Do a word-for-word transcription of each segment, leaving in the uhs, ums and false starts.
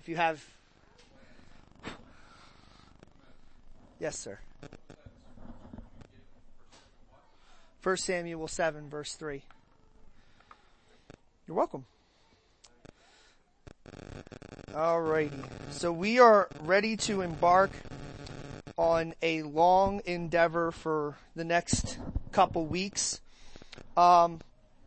If you have... Yes, sir. First Samuel seven, verse three. You're welcome. Alrighty. So we are ready to embark on a long endeavor for the next couple weeks. Um,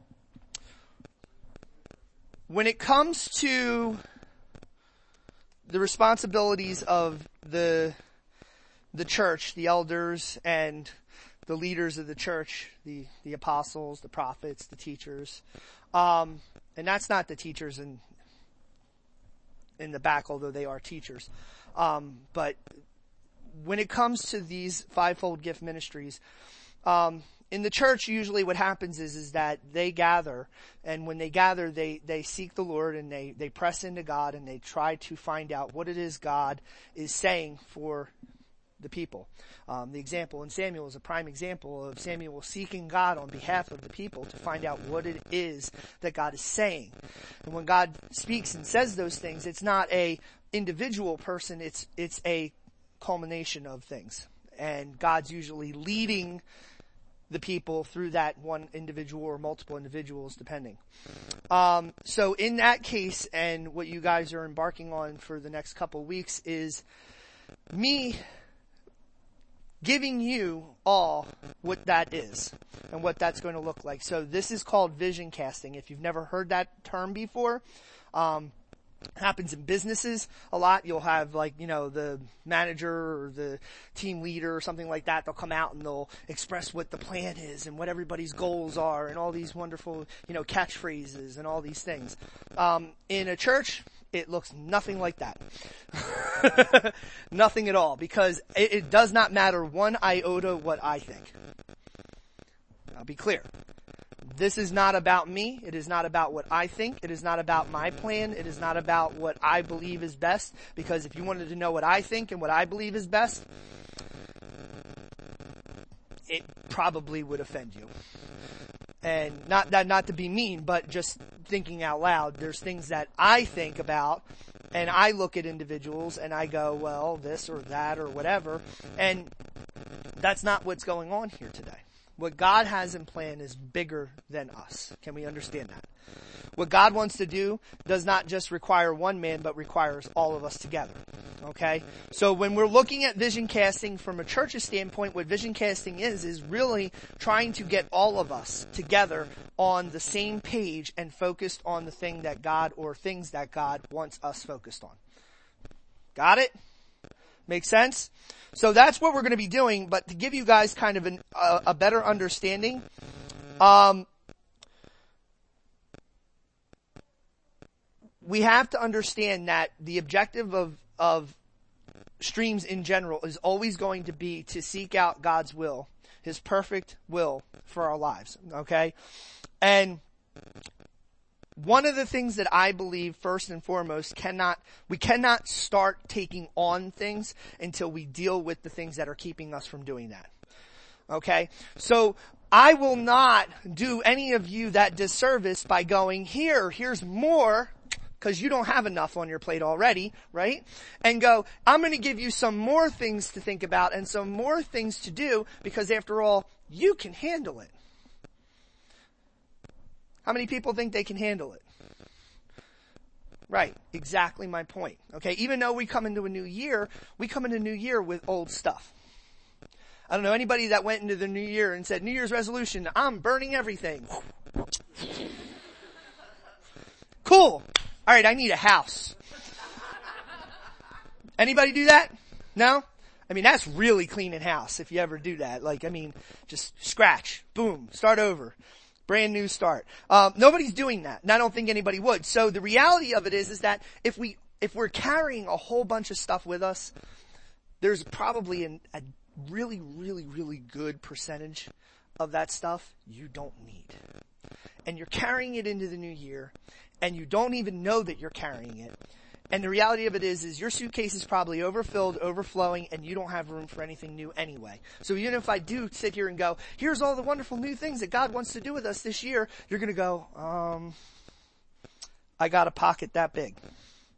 when it comes to the responsibilities of the the church, the elders and the leaders of the church, the, the apostles, the prophets, the teachers, um, and that's not the teachers in in the back, although they are teachers. Um, but when it comes to these fivefold gift ministries, um, in the church, usually what happens is, is that they gather, and when they gather, they, they seek the Lord and they, they press into God and they try to find out what it is God is saying for the people. Um, the example in Samuel is a prime example of Samuel seeking God on behalf of the people to find out what it is that God is saying. And when God speaks and says those things, it's not a individual person, it's, it's a culmination of things. And God's usually leading the people through that one individual or multiple individuals, depending. Um, so in that case, and what you guys are embarking on for the next couple weeks is me giving you all what that is and what that's going to look like. So this is called vision casting. If you've never heard that term before, um, happens in businesses a lot. You'll have like, you know, the manager or the team leader or something like that. They'll come out and they'll express what the plan is and what everybody's goals are and all these wonderful, you know, catchphrases and all these things. Um, in a church, it looks nothing like that. Nothing at all, because it, it does not matter one iota what I think. I'll be clear. This is not about me. It is not about what I think. It is not about my plan. It is not about what I believe is best, because if you wanted to know what I think and what I believe is best, it probably would offend you. And not that, not to be mean, but just thinking out loud, there's things that I think about and I look at individuals and I go, well, this or that or whatever. And that's not what's going on here today. What God has in plan is bigger than us. Can we understand that? What God wants to do does not just require one man, but requires all of us together. Okay? So when we're looking at vision casting from a church's standpoint, what vision casting is, is really trying to get all of us together on the same page and focused on the thing that God, or things that God wants us focused on. Got it? Make sense? So that's what we're going to be doing, but to give you guys kind of an, a, a better understanding, um, we have to understand that the objective of, of streams in general is always going to be to seek out God's will, His perfect will for our lives, okay? And one of the things that I believe, first and foremost, cannot, we cannot start taking on things until we deal with the things that are keeping us from doing that. Okay? So, I will not do any of you that disservice by going, here, here's more, because you don't have enough on your plate already, right? And go, I'm going to give you some more things to think about and some more things to do, because after all, you can handle it. How many people think they can handle it? Right. Exactly my point. Okay. Even though we come into a new year, we come into a new year with old stuff. I don't know anybody that went into the new year and said, New Year's resolution, I'm burning everything. Cool. All right. I need a house. Anybody do that? No? I mean, that's really cleaning house if you ever do that. Like, I mean, just scratch, boom, start over. Brand new start. Um, nobody's doing that, and I don't think anybody would. So the reality of it is, is that if we, if we're carrying a whole bunch of stuff with us, there's probably an, a really, really, really good percentage of that stuff you don't need. And you're carrying it into the new year, and you don't even know that you're carrying it. And the reality of it is, is your suitcase is probably overfilled, overflowing, and you don't have room for anything new anyway. So even if I do sit here and go, here's all the wonderful new things that God wants to do with us this year, you're going to go, um, I got a pocket that big.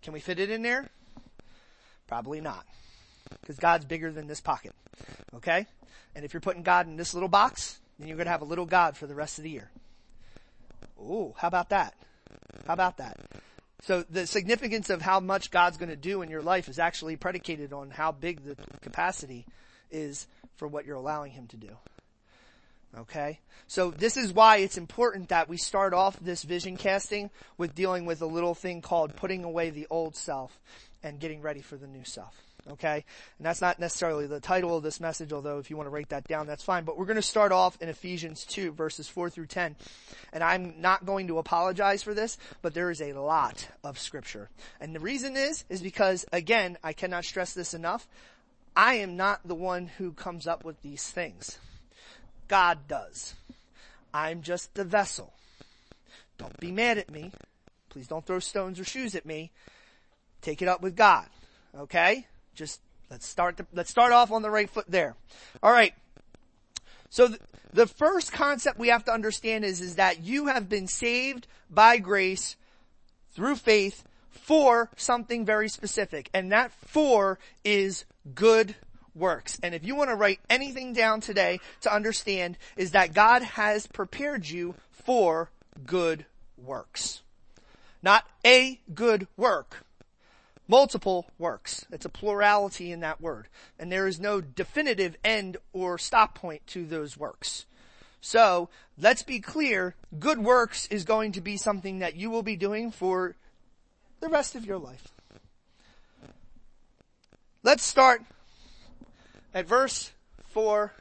Can we fit it in there? Probably not. Because God's bigger than this pocket. Okay? And if you're putting God in this little box, then you're going to have a little God for the rest of the year. Ooh, how about that? How about that? So the significance of how much God's going to do in your life is actually predicated on how big the capacity is for what you're allowing him to do. Okay? So this is why it's important that we start off this vision casting with dealing with a little thing called putting away the old self and getting ready for the new self. Okay? And that's not necessarily the title of this message, although if you want to write that down, that's fine. But we're going to start off in Ephesians two, verses four through ten. And I'm not going to apologize for this, but there is a lot of scripture. And the reason is, is because, again, I cannot stress this enough, I am not the one who comes up with these things. God does. I'm just the vessel. Don't be mad at me. Please don't throw stones or shoes at me. Take it up with God. Okay? Just let's start the, let's start off on the right foot there. All right. So th- the first concept we have to understand is, is that you have been saved by grace through faith for something very specific. And that for is good works. And if you want to write anything down today to understand, is that God has prepared you for good works. Not a good work. Multiple works. It's a plurality in that word. And there is no definitive end or stop point to those works. So, let's be clear, good works is going to be something that you will be doing for the rest of your life. Let's start at verse four.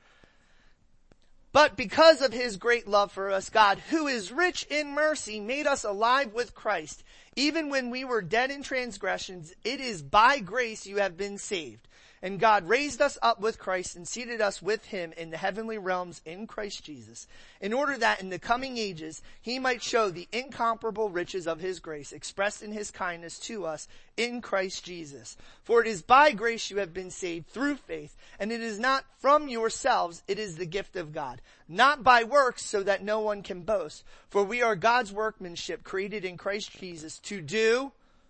But because of his great love for us, God, who is rich in mercy, made us alive with Christ. Even when we were dead in transgressions, it is by grace you have been saved. And God raised us up with Christ and seated us with him in the heavenly realms in Christ Jesus, in order that in the coming ages he might show the incomparable riches of his grace expressed in his kindness to us in Christ Jesus. For it is by grace you have been saved through faith, and it is not from yourselves, it is the gift of God, not by works, so that no one can boast. For we are God's workmanship, created in Christ Jesus to do...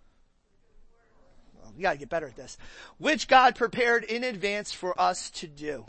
You gotta get better at this. Which God prepared in advance for us to do.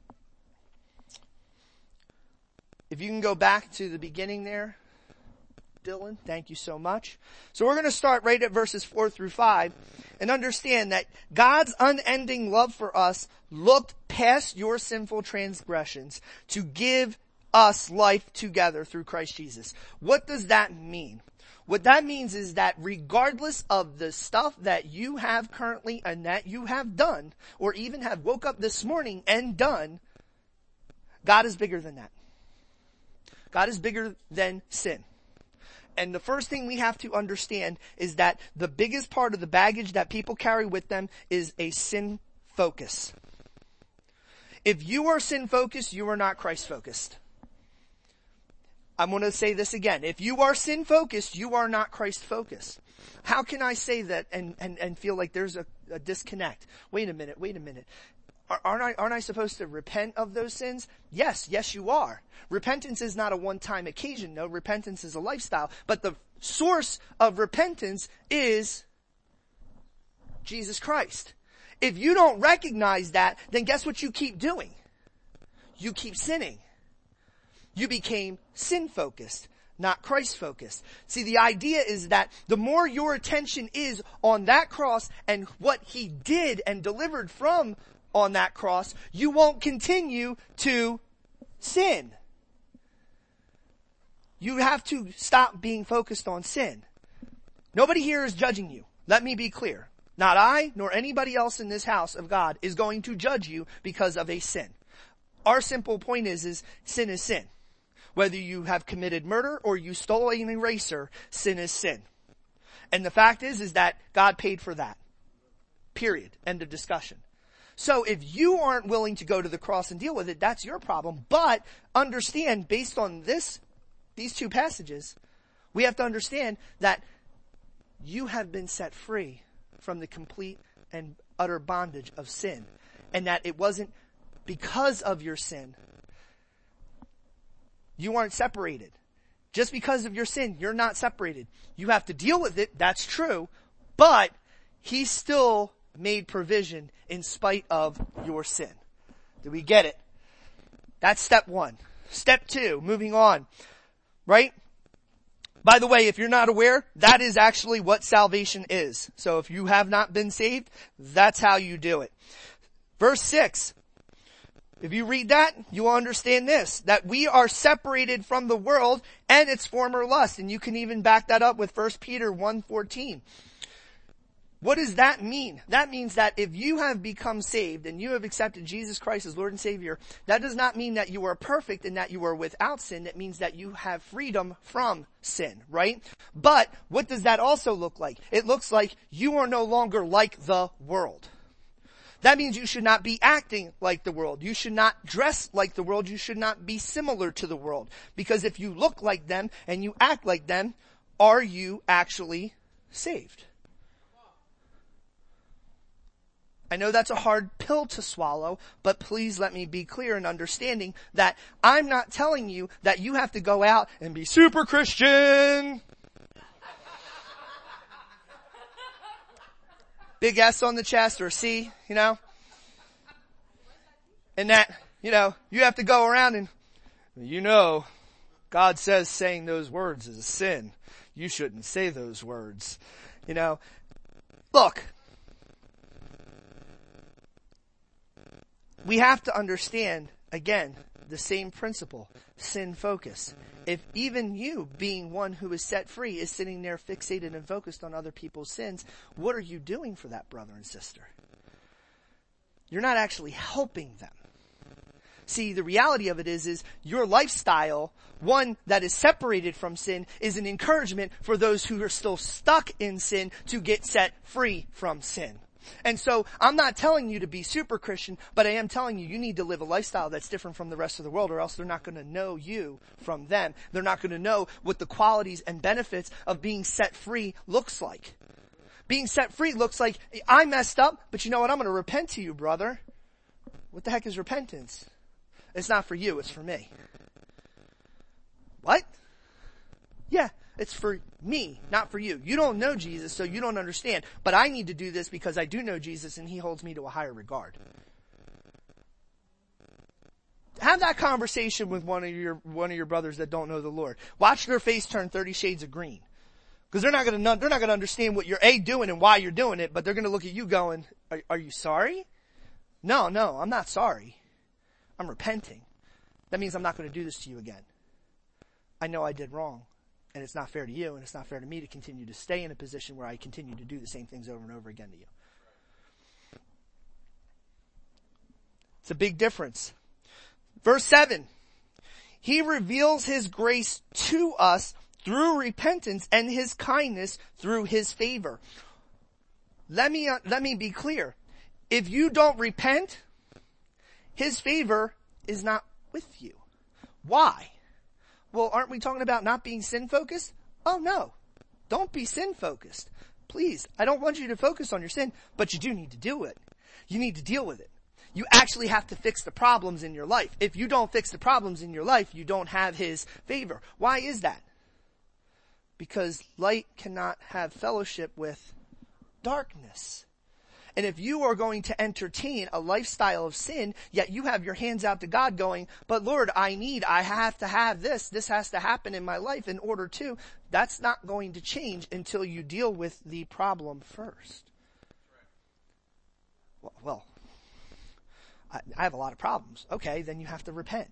If you can go back to the beginning there, Dylan, thank you so much. So we're going to start right at verses four through five and understand that God's unending love for us looked past your sinful transgressions to give us life together through Christ Jesus. What does that mean? What that means is that regardless of the stuff that you have currently and that you have done, or even have woke up this morning and done, God is bigger than that. God is bigger than sin. And the first thing we have to understand is that the biggest part of the baggage that people carry with them is a sin focus. If you are sin focused, you are not Christ focused. I'm going to say this again. If you are sin focused, you are not Christ focused. How can I say that and, and, and feel like there's a, a disconnect? Wait a minute, wait a minute. Aren't I, aren't I supposed to repent of those sins? Yes, yes you are. Repentance is not a one-time occasion. No, repentance is a lifestyle. But the source of repentance is Jesus Christ. If you don't recognize that, then guess what you keep doing? You keep sinning. You became sin-focused, not Christ-focused. See, the idea is that the more your attention is on that cross and what he did and delivered from on that cross, you won't continue to sin. You have to stop being focused on sin. Nobody here is judging you. Let me be clear. Not I, nor anybody else in this house of God is going to judge you because of a sin. Our simple point is, is sin is sin. Whether you have committed murder or you stole an eraser, sin is sin. And the fact is, is that God paid for that. Period. End of discussion. So if you aren't willing to go to the cross and deal with it, that's your problem. But understand, based on this, these two passages, we have to understand that you have been set free from the complete and utter bondage of sin. And that it wasn't because of your sin. You aren't separated. Just because of your sin, you're not separated. You have to deal with it, that's true, But he still made provision in spite of your sin. Do we get it? That's step one. Step two, moving on. Right? By the way, if you're not aware, that is actually what salvation is. So if you have not been saved, that's how you do it. Verse six. If you read that, you will understand this, that we are separated from the world and its former lust. And you can even back that up with First Peter one fourteen. What does that mean? That means that if you have become saved and you have accepted Jesus Christ as Lord and Savior, that does not mean that you are perfect and that you are without sin. It means that you have freedom from sin, right? But what does that also look like? It looks like you are no longer like the world. That means you should not be acting like the world. You should not dress like the world. You should not be similar to the world. Because if you look like them and you act like them, are you actually saved? I know that's a hard pill to swallow, but please let me be clear in understanding that I'm not telling you that you have to go out and be super Christian. Big S on the chest or a C, you know. And that, you know, you have to go around and, you know, God says saying those words is a sin. You shouldn't say those words. You know, look. We have to understand, again, the same principle, sin focus. If even you, being one who is set free, is sitting there fixated and focused on other people's sins, what are you doing for that brother and sister? You're not actually helping them. See, the reality of it is, is your lifestyle, one that is separated from sin, is an encouragement for those who are still stuck in sin to get set free from sin. And so I'm not telling you to be super Christian, but I am telling you you need to live a lifestyle that's different from the rest of the world, or else they're not going to know you from them. They're not going to know what the qualities and benefits of being set free looks like. Being set free looks like, I messed up, but you know what? I'm going to repent to you, brother. What the heck is repentance? It's not for you, it's for me. What? Yeah. It's for me, not for you. You don't know Jesus, so you don't understand. But I need to do this because I do know Jesus and he holds me to a higher regard. Have that conversation with one of your, one of your brothers that don't know the Lord. Watch their face turn thirty shades of green. Because they're not gonna know, they're not gonna understand what you're A, doing and why you're doing it, but they're gonna look at you going, are, are you sorry? No, no, I'm not sorry. I'm repenting. That means I'm not gonna do this to you again. I know I did wrong. And it's not fair to you, and it's not fair to me to continue to stay in a position where I continue to do the same things over and over again to you. It's a big difference. Verse seven. He reveals his grace to us through repentance and his kindness through his favor. Let me, uh, let me be clear. If you don't repent, his favor is not with you. Why? Well, aren't we talking about not being sin-focused? Oh, no. Don't be sin-focused. Please, I don't want you to focus on your sin, but you do need to do it. You need to deal with it. You actually have to fix the problems in your life. If you don't fix the problems in your life, you don't have his favor. Why is that? Because light cannot have fellowship with darkness. And if you are going to entertain a lifestyle of sin, yet you have your hands out to God going, but Lord, I need, I have to have this, this has to happen in my life in order to, that's not going to change until you deal with the problem first. Well, well I, I have a lot of problems. Okay, then you have to repent.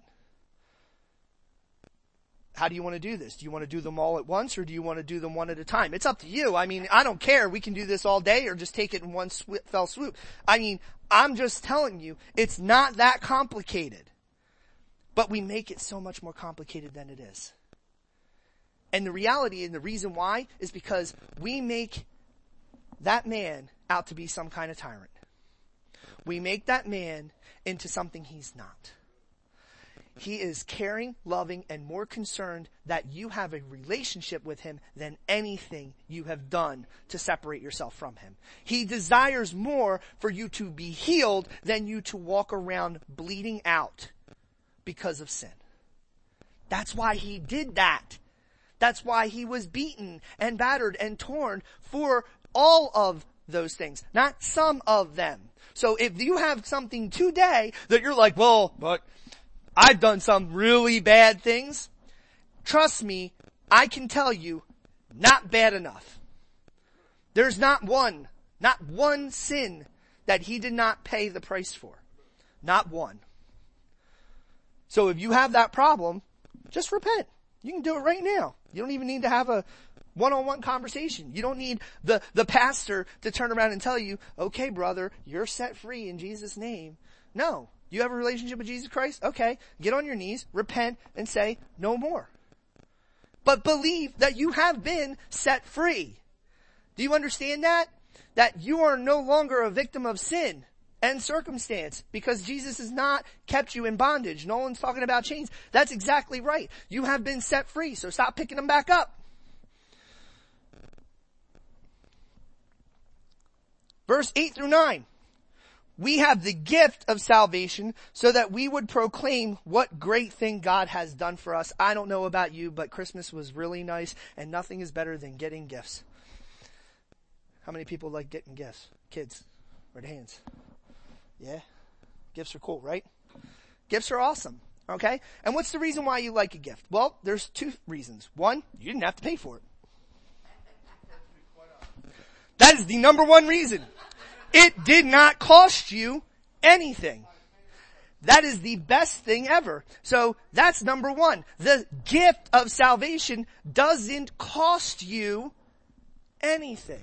How do you want to do this? Do you want to do them all at once, or do you want to do them one at a time? It's up to you. I mean, I don't care. We can do this all day or just take it in one sw- fell swoop. I mean, I'm just telling you, it's not that complicated. But we make it so much more complicated than it is. And the reality and the reason why is because we make that man out to be some kind of tyrant. We make that man into something he's not. He is caring, loving, and more concerned that you have a relationship with him than anything you have done to separate yourself from him. He desires more for you to be healed than you to walk around bleeding out because of sin. That's why he did that. That's why he was beaten and battered and torn for all of those things, not some of them. So if you have something today that you're like, well, but I've done some really bad things, trust me, I can tell you, not bad enough. There's not one, not one sin that he did not pay the price for. Not one. So if you have that problem, just repent. You can do it right now. You don't even need to have a one-on-one conversation. You don't need the, the pastor to turn around and tell you, okay, brother, you're set free in Jesus' name. No. You have a relationship with Jesus Christ? Okay. Get on your knees, repent, and say, no more. But believe that you have been set free. Do you understand that? That you are no longer a victim of sin and circumstance because Jesus has not kept you in bondage. No one's talking about chains. That's exactly right. You have been set free, so stop picking them back up. Verse eight through nine. We have the gift of salvation so that we would proclaim what great thing God has done for us. I don't know about you, but Christmas was really nice and nothing is better than getting gifts. How many people like getting gifts? Kids, raise your hands. Yeah? Gifts are cool, right? Gifts are awesome, okay? And what's the reason why you like a gift? Well, there's two reasons. One, you didn't have to pay for it. That is the number one reason. It did not cost you anything. That is the best thing ever. So that's number one. The gift of salvation doesn't cost you anything.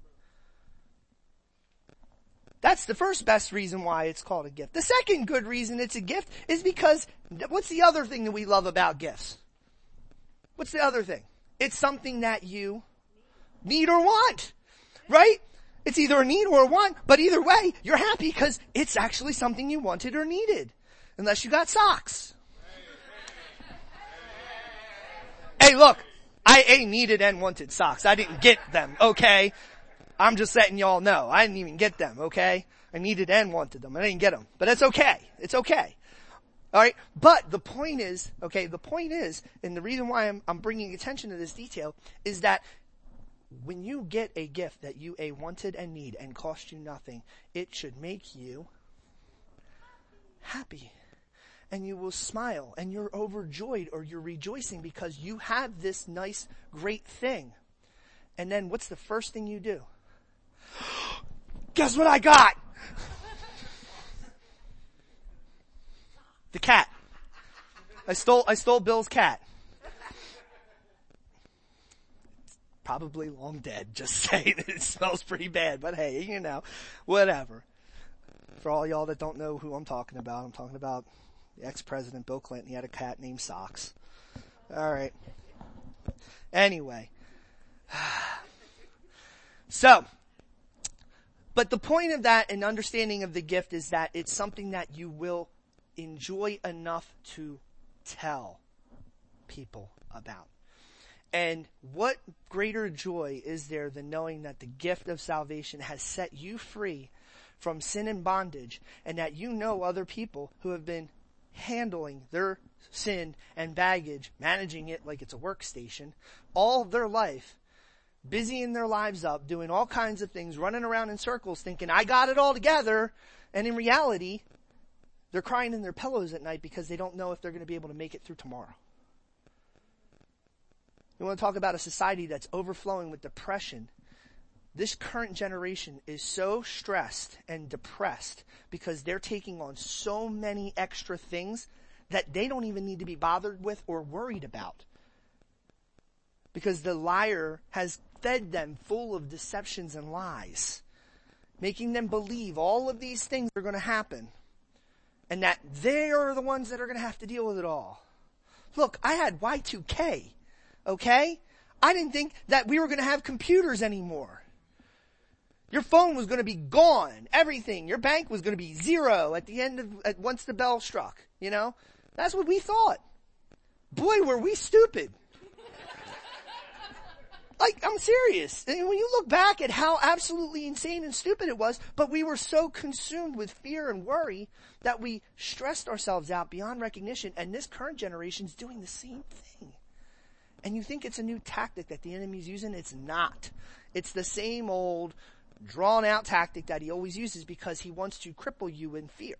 That's the first best reason why it's called a gift. The second good reason it's a gift is because, what's the other thing that we love about gifts? What's the other thing? It's something that you need or want, right? It's either a need or a want, but either way, you're happy because it's actually something you wanted or needed. Unless you got socks. Hey, look, I a needed and wanted socks. I didn't get them, okay? I'm just letting y'all know. I didn't even get them, okay? I needed and wanted them. I didn't get them. But it's okay. It's okay. Alright? But the point is, okay, the point is, and the reason why I'm, I'm bringing attention to this detail is that when you get a gift that you a wanted and need and cost you nothing, it should make you happy. And you will smile and you're overjoyed or you're rejoicing because you have this nice, great thing. And then what's the first thing you do? Guess what I got? The cat. I stole, I stole Bill's cat. Probably long dead, just saying. It smells pretty bad, but hey, you know, whatever. For all y'all that don't know who I'm talking about, I'm talking about the ex-president Bill Clinton. He had a cat named Socks. Alright. Anyway. So, but the point of that and understanding of the gift is that it's something that you will enjoy enough to tell people about. And what greater joy is there than knowing that the gift of salvation has set you free from sin and bondage, and that you know other people who have been handling their sin and baggage, managing it like it's a workstation, all their life, busying their lives up, doing all kinds of things, running around in circles thinking, I got it all together, and in reality, they're crying in their pillows at night because they don't know if they're going to be able to make it through tomorrow. You want to talk about a society that's overflowing with depression. This current generation is so stressed and depressed because they're taking on so many extra things that they don't even need to be bothered with or worried about. Because the liar has fed them full of deceptions and lies, making them believe all of these things are going to happen and that they are the ones that are going to have to deal with it all. Look, I had Y two K. Okay? I didn't think that we were going to have computers anymore. Your phone was going to be gone. Everything. Your bank was going to be zero at the end of, at, once the bell struck. You know? That's what we thought. Boy, were we stupid. Like, I'm serious. And when you look back at how absolutely insane and stupid it was, but we were so consumed with fear and worry that we stressed ourselves out beyond recognition, and this current generation's doing the same thing. And you think it's a new tactic that the enemy's using? It's not. It's the same old drawn out tactic that he always uses because he wants to cripple you in fear.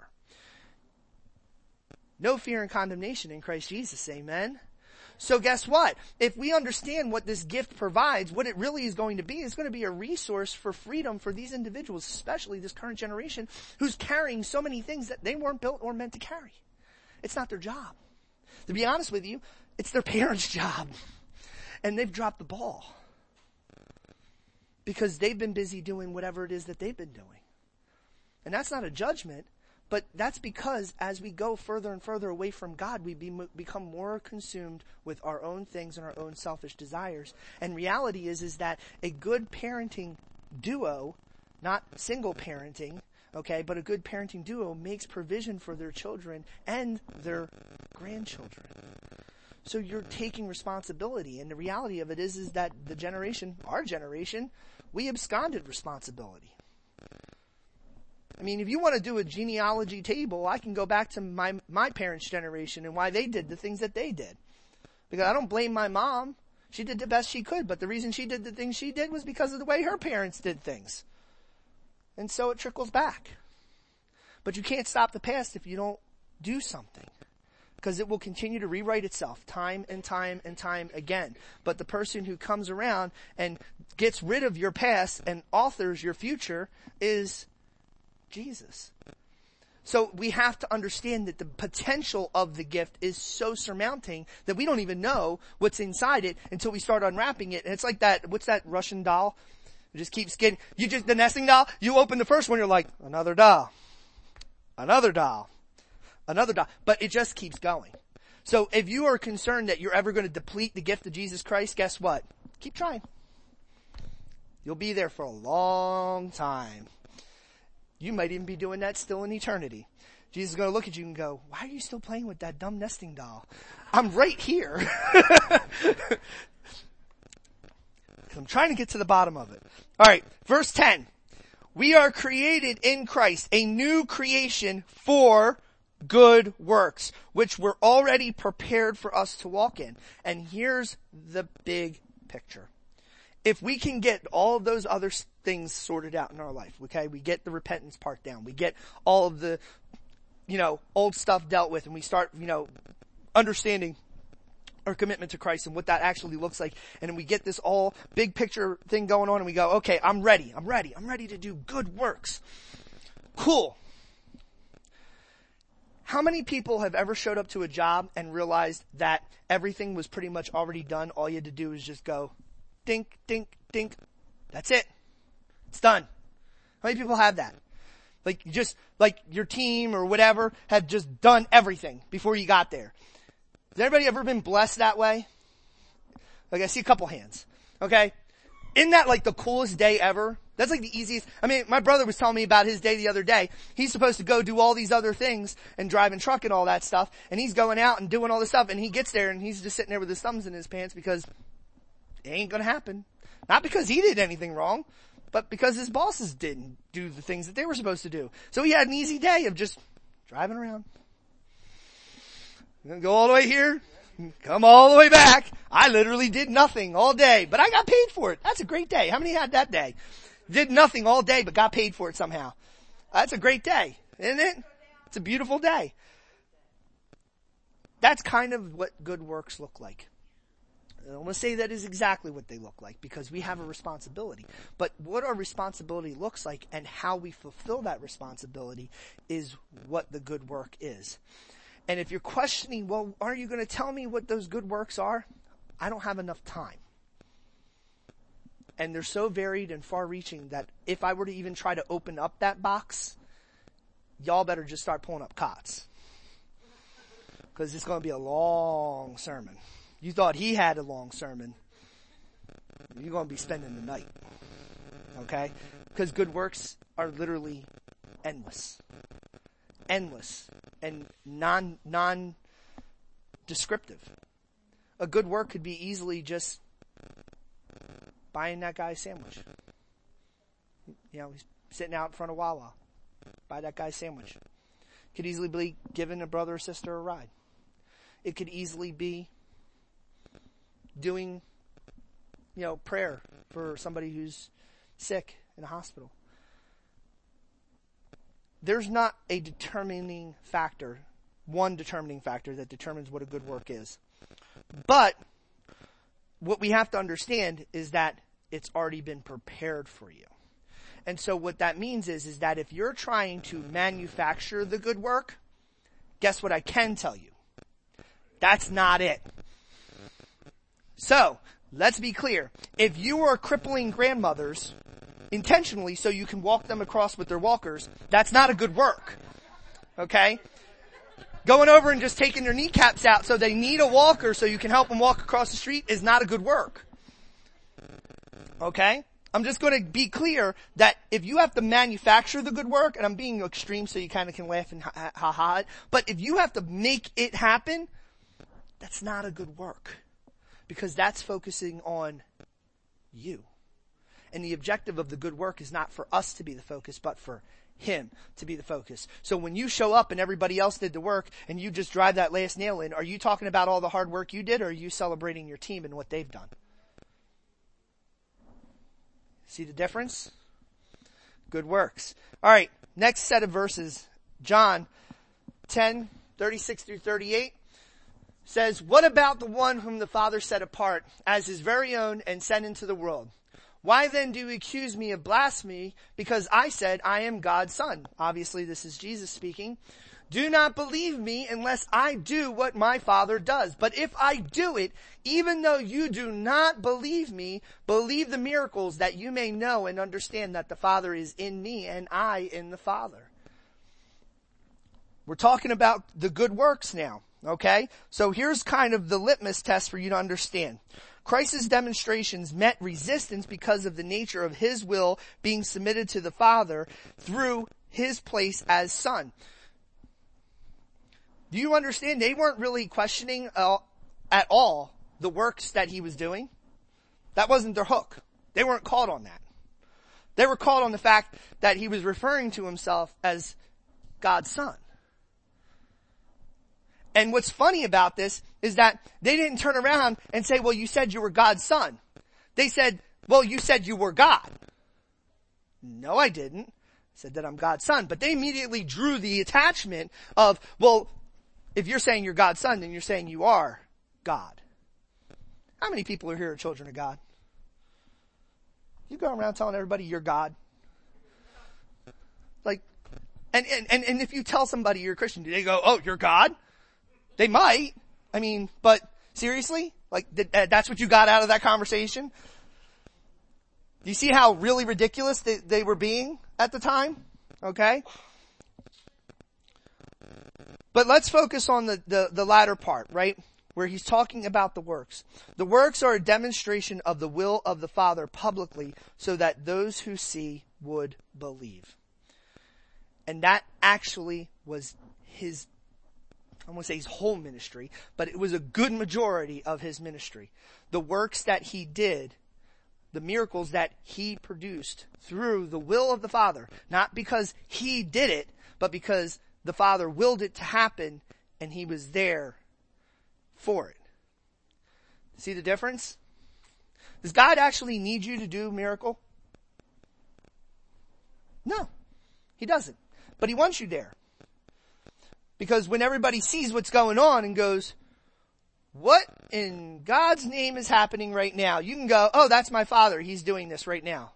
No fear and condemnation in Christ Jesus, amen? So guess what? If we understand what this gift provides, what it really is going to be is going to be a resource for freedom for these individuals, especially this current generation, who's carrying so many things that they weren't built or meant to carry. It's not their job. To be honest with you, it's their parents' job. And they've dropped the ball. Because they've been busy doing whatever it is that they've been doing. And that's not a judgment, but that's because as we go further and further away from God, we be, become more consumed with our own things and our own selfish desires. And reality is, is that a good parenting duo, not single parenting, okay, but a good parenting duo makes provision for their children and their grandchildren. So you're taking responsibility. And the reality of it is, is that the generation, our generation, we absconded responsibility. I mean, if you want to do a genealogy table, I can go back to my, my parents' generation and why they did the things that they did. Because I don't blame my mom. She did the best she could, but the reason she did the things she did was because of the way her parents did things. And so it trickles back. But you can't stop the past if you don't do something. Because it will continue to rewrite itself time and time and time again. But the person who comes around and gets rid of your past and authors your future is Jesus. So we have to understand that the potential of the gift is so surmounting that we don't even know what's inside it until we start unwrapping it. And it's like that, what's that Russian doll? It just keeps getting, you just, the nesting doll, you open the first one, you're like, another doll, another doll, another doll. But it just keeps going. So if you are concerned that you're ever going to deplete the gift of Jesus Christ, guess what? Keep trying. You'll be there for a long time. You might even be doing that still in eternity. Jesus is going to look at you and go, why are you still playing with that dumb nesting doll? I'm right here. I'm trying to get to the bottom of it. All right, verse ten. We are created in Christ, a new creation for good works, which were already prepared for us to walk in. And here's the big picture. If we can get all of those other things sorted out in our life, okay, we get the repentance part down, we get all of the, you know, old stuff dealt with, and we start, you know, understanding our commitment to Christ and what that actually looks like, and then we get this all big picture thing going on, and we go, okay, I'm ready, I'm ready, I'm ready to do good works. Cool. How many people have ever showed up to a job and realized that everything was pretty much already done? All you had to do was just go, dink, dink, dink. That's it. It's done. How many people have that? Like, just, like, your team or whatever have just done everything before you got there. Has anybody ever been blessed that way? Like, I see a couple hands. Okay? Isn't that like the coolest day ever? That's like the easiest. I mean, my brother was telling me about his day the other day. He's supposed to go do all these other things and driving truck and all that stuff. And he's going out and doing all this stuff. And he gets there and he's just sitting there with his thumbs in his pants because it ain't gonna happen. Not because he did anything wrong, but because his bosses didn't do the things that they were supposed to do. So he had an easy day of just driving around. I'm gonna go all the way here, come all the way back. I literally did nothing all day, but I got paid for it. That's a great day. How many had that day? Did nothing all day, but got paid for it somehow. That's a great day, isn't it? It's a beautiful day. That's kind of what good works look like. I don't want to say that is exactly what they look like because we have a responsibility. But what our responsibility looks like and how we fulfill that responsibility is what the good work is. And if you're questioning, well, are you going to tell me what those good works are? I don't have enough time. And they're so varied and far-reaching that if I were to even try to open up that box, y'all better just start pulling up cots. Because it's going to be a long sermon. You thought he had a long sermon. You're going to be spending the night. Okay? Because good works are literally endless. Endless. And non, non-descriptive. A good work could be easily just buying that guy a sandwich. You know, he's sitting out in front of Wawa. Buy that guy a sandwich. Could easily be giving a brother or sister a ride. It could easily be doing, you know, prayer for somebody who's sick in a hospital. There's not a determining factor, one determining factor that determines what a good work is. But what we have to understand is that it's already been prepared for you. And so what that means is, is that if you're trying to manufacture the good work, guess what I can tell you? That's not it. So, let's be clear. If you are crippling grandmothers intentionally so you can walk them across with their walkers, that's not a good work. Okay? Going over and just taking their kneecaps out so they need a walker so you can help them walk across the street is not a good work. Okay? I'm just going to be clear that if you have to manufacture the good work, and I'm being extreme so you kind of can laugh and ha ha ha, but if you have to make it happen, that's not a good work. Because that's focusing on you. And the objective of the good work is not for us to be the focus, but for Him to be the focus. So when you show up and everybody else did the work and you just drive that last nail in, are you talking about all the hard work you did, or are you celebrating your team and what they've done? See the difference? Good works. All right, next set of verses. John ten, thirty-six through thirty-eight says, "What about the one whom the Father set apart as His very own and sent into the world? Why then do you accuse me of blasphemy? Because I said I am God's son." Obviously, this is Jesus speaking. "Do not believe me unless I do what my Father does. But if I do it, even though you do not believe me, believe the miracles, that you may know and understand that the Father is in me and I in the Father." We're talking about the good works now, okay? So here's kind of the litmus test for you to understand. Christ's demonstrations met resistance because of the nature of His will being submitted to the Father through His place as Son. Do you understand? They weren't really questioning uh, at all the works that He was doing. That wasn't their hook. They weren't caught on that. They were caught on the fact that He was referring to Himself as God's Son. And what's funny about this is that they didn't turn around and say, "Well, you said you were God's son." They said, "Well, you said you were God." "No, I didn't. I said that I'm God's son." But they immediately drew the attachment of, well, if you're saying you're God's son, then you're saying you are God. How many people are here are children of God? You go around telling everybody you're God. Like, and, and, and, and if you tell somebody you're a Christian, do they go, "Oh, you're God"? They might. I mean, but seriously? Like, th- that's what you got out of that conversation? Do you see how really ridiculous they, they were being at the time? Okay? But let's focus on the, the, the latter part, right? Where he's talking about the works. The works are a demonstration of the will of the Father publicly so that those who see would believe. And that actually was His, I won't say His whole ministry, but it was a good majority of His ministry. The works that He did, the miracles that He produced through the will of the Father, not because He did it, but because the Father willed it to happen and He was there for it. See the difference? Does God actually need you to do a miracle? No, He doesn't. But He wants you there. Because when everybody sees what's going on and goes, "What in God's name is happening right now?" You can go, "Oh, that's my Father. He's doing this right now.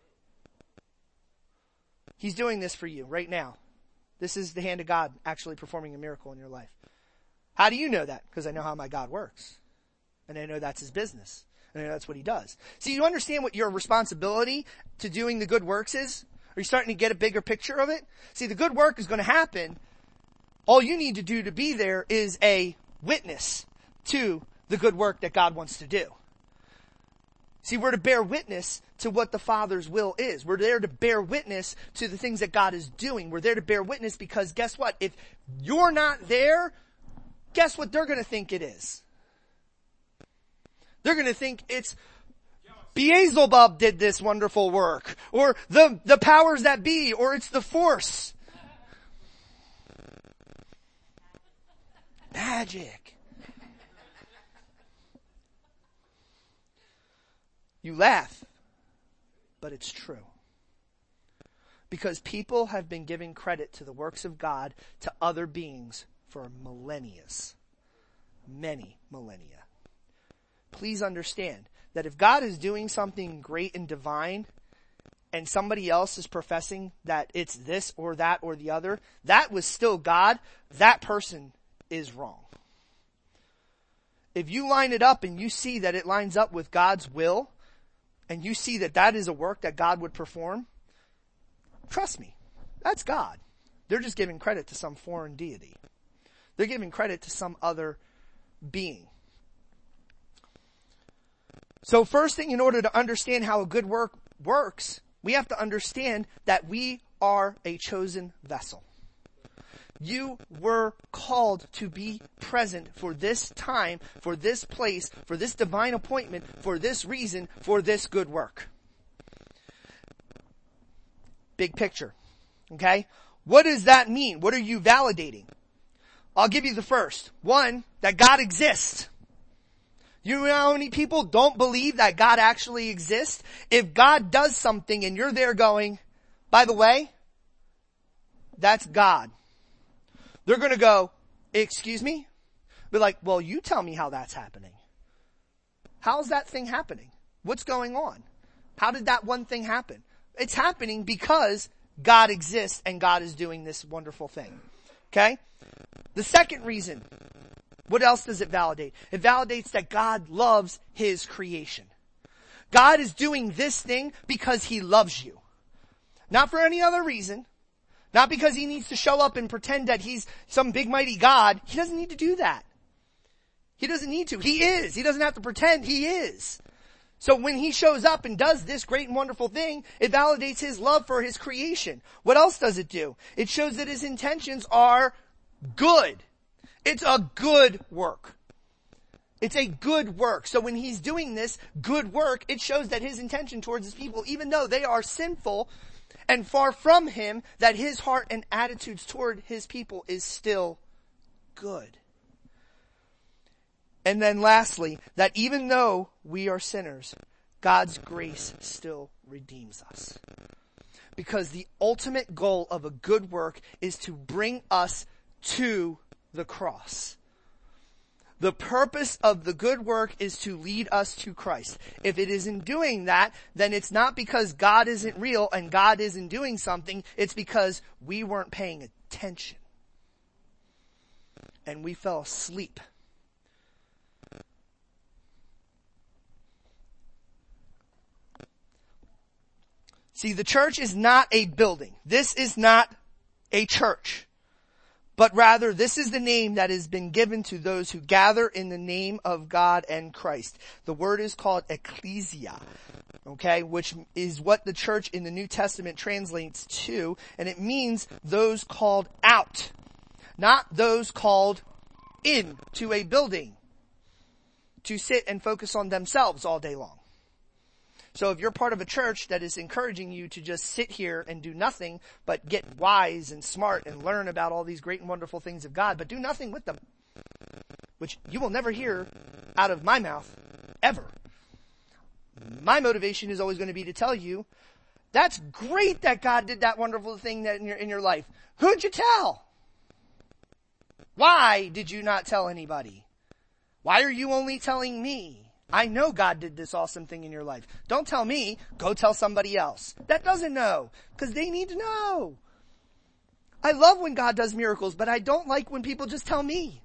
He's doing this for you right now. This is the hand of God actually performing a miracle in your life." How do you know that? Because I know how my God works. And I know that's His business. And I know that's what He does. See, you understand what your responsibility to doing the good works is? Are you starting to get a bigger picture of it? See, the good work is going to happen. All you need to do to be there is a witness to the good work that God wants to do. See, we're to bear witness to what the Father's will is. We're there to bear witness to the things that God is doing. We're there to bear witness because guess what? If you're not there, guess what they're going to think it is? They're going to think it's Beelzebub did this wonderful work, or the, the powers that be, or it's the force. Magic. You laugh, but it's true. Because people have been giving credit to the works of God to other beings for millennia. Many millennia. Please understand that if God is doing something great and divine, and somebody else is professing that it's this or that or the other, that was still God, that person is wrong. If you line it up and you see that it lines up with God's will, and you see that that is a work that God would perform, trust me, that's God. They're just giving credit to some foreign deity. They're giving credit to some other being. So first thing, in order to understand how a good work works, we have to understand that we are a chosen vessel. You were called to be present for this time, for this place, for this divine appointment, for this reason, for this good work. Big picture. Okay? What does that mean? What are you validating? I'll give you the first. One, that God exists. You know how many people don't believe that God actually exists? If God does something and you're there going, by the way, that's God. They're going to go, excuse me? Be like, well, you tell me how that's happening. How's that thing happening? What's going on? How did that one thing happen? It's happening because God exists and God is doing this wonderful thing. Okay? The second reason, what else does it validate? It validates that God loves His creation. God is doing this thing because He loves you. Not for any other reason. Not because He needs to show up and pretend that He's some big mighty God. He doesn't need to do that. He doesn't need to. He is. He doesn't have to pretend. He is. So when He shows up and does this great and wonderful thing, it validates His love for His creation. What else does it do? It shows that His intentions are good. It's a good work. It's a good work. So when He's doing this good work, it shows that His intention towards His people, even though they are sinful and far from Him, that His heart and attitudes toward His people is still good. And then lastly, that even though we are sinners, God's grace still redeems us. Because the ultimate goal of a good work is to bring us to the cross. The purpose of the good work is to lead us to Christ. If it isn't doing that, then it's not because God isn't real and God isn't doing something. It's because we weren't paying attention. And we fell asleep. See, the church is not a building. This is not a church. But rather, this is the name that has been given to those who gather in the name of God and Christ. The word is called ecclesia, okay, which is what the church in the New Testament translates to, and it means those called out, not those called in to a building to sit and focus on themselves all day long. So if you're part of a church that is encouraging you to just sit here and do nothing but get wise and smart and learn about all these great and wonderful things of God, but do nothing with them, which you will never hear out of my mouth, ever. My motivation is always going to be to tell you, that's great that God did that wonderful thing that in your, in your life. Who'd you tell? Why did you not tell anybody? Why are you only telling me? I know God did this awesome thing in your life. Don't tell me. Go tell somebody else that doesn't know, because they need to know. I love when God does miracles, but I don't like when people just tell me.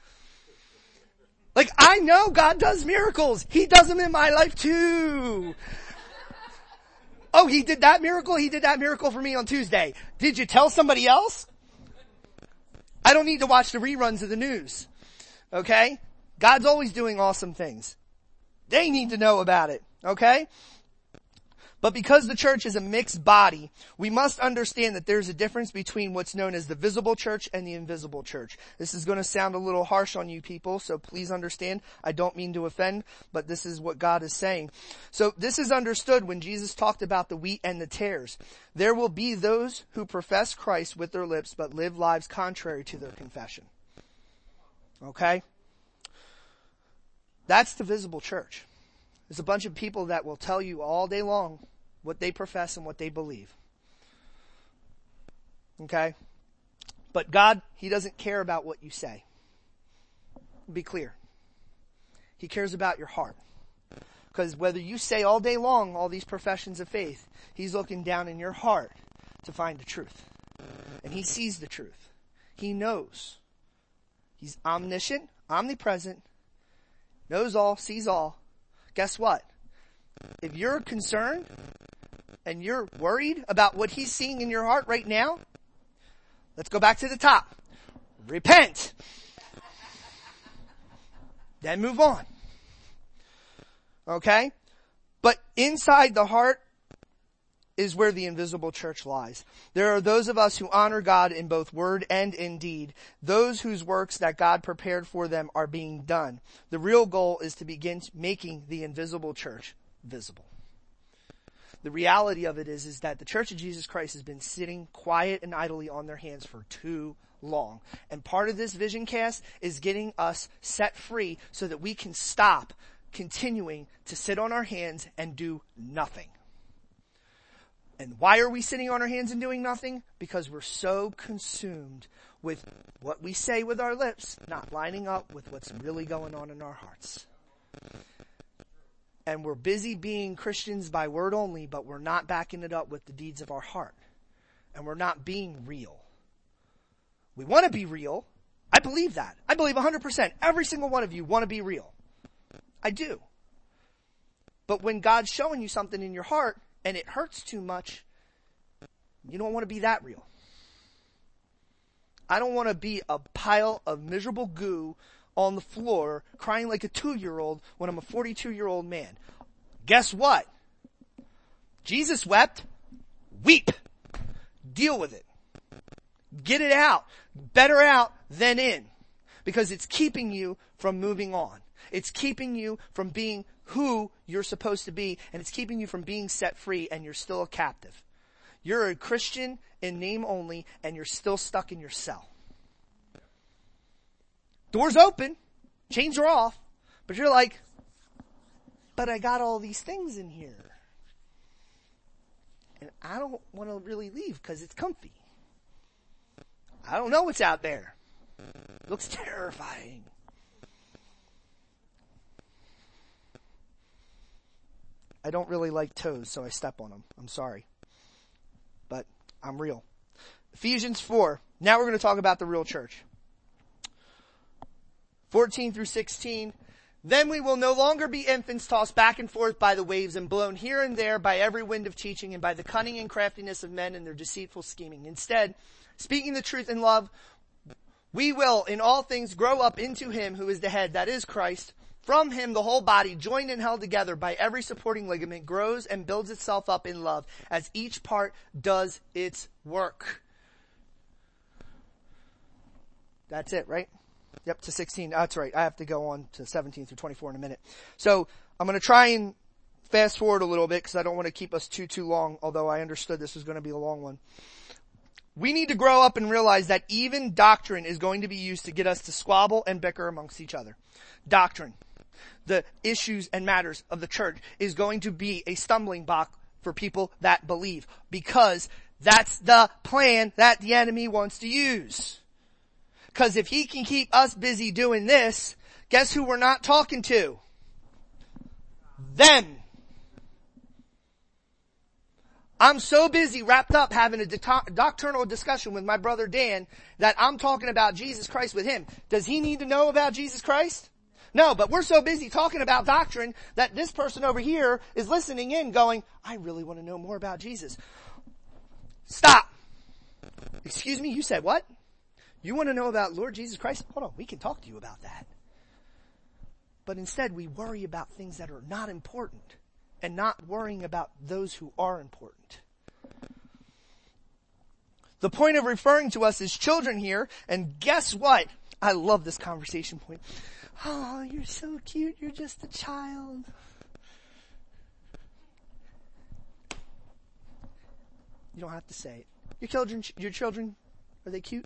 Like, I know God does miracles. He does them in my life too. Oh, He did that miracle? He did that miracle for me on Tuesday. Did you tell somebody else? I don't need to watch the reruns of the news. Okay? God's always doing awesome things. They need to know about it, okay? But because the church is a mixed body, we must understand that there's a difference between what's known as the visible church and the invisible church. This is going to sound a little harsh on you people, so please understand. I don't mean to offend, but this is what God is saying. So this is understood when Jesus talked about the wheat and the tares. There will be those who profess Christ with their lips, but live lives contrary to their confession. Okay? That's the visible church. is a bunch of people that will tell you all day long what they profess and what they believe. Okay? But God, He doesn't care about what you say. Be clear. He cares about your heart. Because whether you say all day long all these professions of faith, He's looking down in your heart to find the truth. And He sees the truth. He knows. He's omniscient, omnipresent, knows all, sees all. Guess what? If you're concerned and you're worried about what He's seeing in your heart right now, let's go back to the top. Repent. Then move on. Okay? But inside the heart is where the invisible church lies. There are those of us who honor God in both word and in deed. Those whose works that God prepared for them are being done. The real goal is to begin making the invisible church visible. The reality of it is, is that the Church of Jesus Christ has been sitting quiet and idly on their hands for too long. And part of this vision cast is getting us set free so that we can stop continuing to sit on our hands and do nothing. And why are we sitting on our hands and doing nothing? Because we're so consumed with what we say with our lips, not lining up with what's really going on in our hearts. And we're busy being Christians by word only, but we're not backing it up with the deeds of our heart. And we're not being real. We want to be real. I believe that. I believe one hundred percent. Every single one of you want to be real. I do. But when God's showing you something in your heart, and it hurts too much, you don't want to be that real. I don't want to be a pile of miserable goo on the floor crying like a two-year-old when I'm a forty-two-year-old man. Guess what? Jesus wept. Weep. Deal with it. Get it out. Better out than in. Because it's keeping you from moving on. It's keeping you from being who you're supposed to be, and it's keeping you from being set free, and you're still a captive. You're a Christian in name only, and you're still stuck in your cell. Doors open, chains are off, but you're like, but I got all these things in here. And I don't want to really leave because it's comfy. I don't know what's out there. It looks terrifying. I don't really like toes, so I step on them. I'm sorry. But I'm real. Ephesians four. Now we're going to talk about the real church. fourteen through sixteen. Then we will no longer be infants tossed back and forth by the waves and blown here and there by every wind of teaching and by the cunning and craftiness of men and their deceitful scheming. Instead, speaking the truth in love, we will in all things grow up into Him who is the head, that is Christ. From Him, the whole body, joined and held together by every supporting ligament, grows and builds itself up in love as each part does its work. That's it, right? Yep, to sixteen. That's right. I have to go on to seventeen through twenty-four in a minute. So I'm going to try and fast forward a little bit because I don't want to keep us too, too long, although I understood this was going to be a long one. We need to grow up and realize that even doctrine is going to be used to get us to squabble and bicker amongst each other. Doctrine. The issues and matters of the church is going to be a stumbling block for people that believe, because that's the plan that the enemy wants to use. Because if he can keep us busy doing this, guess who we're not talking to? Them. I'm so busy wrapped up having a doc- doctrinal discussion with my brother Dan that I'm talking about Jesus Christ with him. Does he need to know about Jesus Christ? No, but we're so busy talking about doctrine that this person over here is listening in going, I really want to know more about Jesus. Stop. Excuse me, you said what? You want to know about Lord Jesus Christ? Hold on, we can talk to you about that. But instead we worry about things that are not important and not worrying about those who are important. The point of referring to us as children here, and guess what? I love this conversation point. Oh, you're so cute. You're just a child. You don't have to say it. Your children, your children, are they cute?